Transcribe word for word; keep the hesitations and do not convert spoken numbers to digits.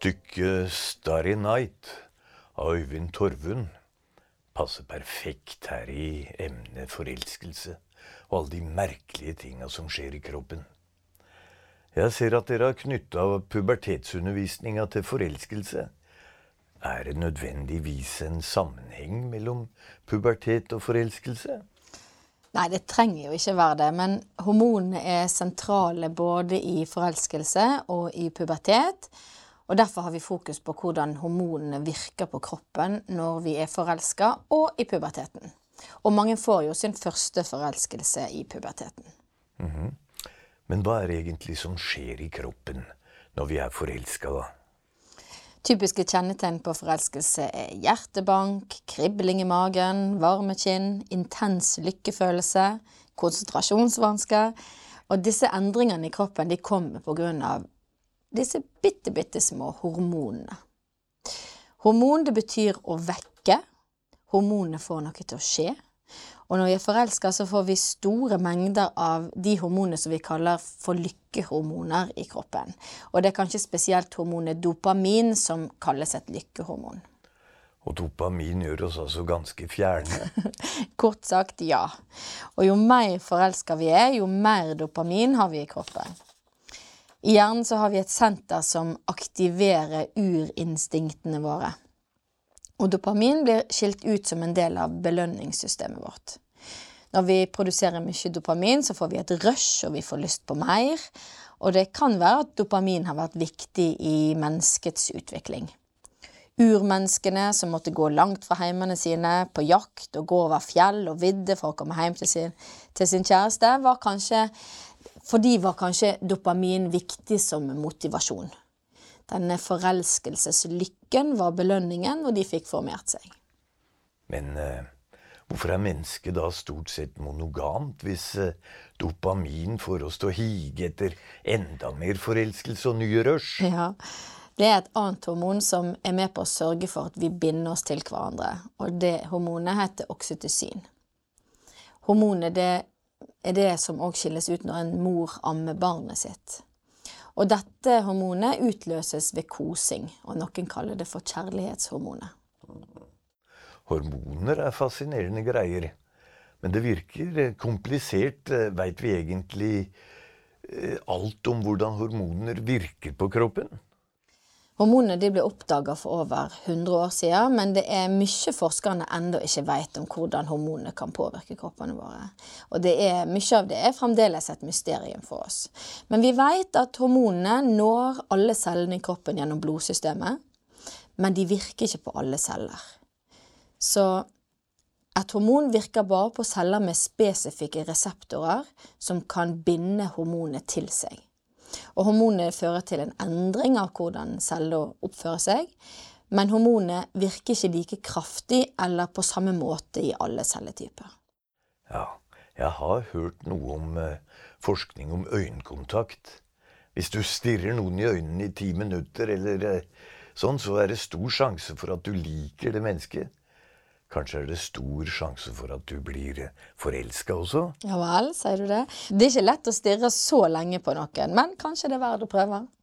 Stykket Starry Night av Øyvind Torvund passer perfekt her i emnet forelskelse og alle de merkelige tingene som skjer i kroppen. Jeg ser at dere har knyttet pubertetsundervisninga til forelskelse. Er det nødvendigvis en sammenheng mellom pubertet og forelskelse? Nei, det trenger jo ikke være det, men hormonene er sentrale både i forelskelse og i pubertet, og derfor har vi fokus på hvordan hormonene virker på kroppen når vi er forelsket og i puberteten. Og mange får jo sin første forelskelse i puberteten. Mhm. Men hva er det egentlig som skjer i kroppen når vi er forelsket da? Typiske kjennetegn på forelskelse er hjertebank, kribling i magen, varme kinn, intens lykkefølelse, konsentrasjonsvansker. Og disse endringene i kroppen de kommer på grunn av disse bitte, bitte små hormonene. Hormon det betyr å vekke. Hormonene får noe til å skje. Og når vi er forelsket så får vi store mengder av de hormonene som vi kaller for lykkehormoner i kroppen. Og det er kanskje spesielt hormonet dopamin som kalles et lykkehormon. Og dopamin gjør oss altså ganske fjerne. Kort sagt, ja. Og jo mer forelsket vi er, jo mer dopamin har vi i kroppen. I hjernen så har vi et senter som aktiverer urinstinktene våre. Og dopamin blir skilt ut som en del av belønningssystemet vårt. Når vi produserer mye dopamin så får vi et rush og vi får lyst på mer. Og det kan være at dopamin har vært viktig i menneskets utvikling. Urmenneskene som måtte gå langt fra heimene sine på jakt og gå over fjell og vidde for å komme hjem til sin, til sin kjæreste, var kanskje, for de var kanskje dopamin viktig som motivasjon. Denne forelskelseslykken var belønningen, og de fikk formert seg. Men eh, hvorfor er mennesket da stort sett monogamt hvis eh, dopamin får oss til å hige etter enda mer forelskelse og nye rush? Ja, det er et annet hormon som er med på å sørge for at vi binder oss til hverandre, og det hormonet heter oksytocin. Hormonet det er det som også skilles ut når en mor ammer barnet sitt. Og dette hormonet utløses ved kosing, og noen kaller det for kjærlighetshormonet. Hormoner er fascinerende greier, men det virker komplisert. Vet vi egentlig alt om hvordan hormoner virker på kroppen? Hormonene de ble oppdaget for over hundre år siden, men det er mye forskerne enda ikke vet om hvordan hormonene kan påvirke kroppene våre. Og det er, mye av det er fremdeles et mysterium for oss. Men vi vet at hormonene når alle cellene i kroppen gjennom blodsystemet, men de virker ikke på alle celler. Så et hormon virker bare på celler med spesifikke reseptorer som kan binde hormonet til seg. Og hormonet fører til en endring av hvordan celler oppfører seg, men hormonet virker ikke like kraftig eller på samme måte i alle celletyper. Ja, jeg har hørt noe om eh, forskning om øynkontakt. Hvis du stirrer noen i øynene i ti minutter eller eh, sånn, så er det stor sjanse for at du liker det mennesket. Kanskje er det stor sjanse for at du blir forelsket også? Ja vel, sier du det? Det er ikke lett å stirre så lenge på noen, men kanskje det er verdt å prøve.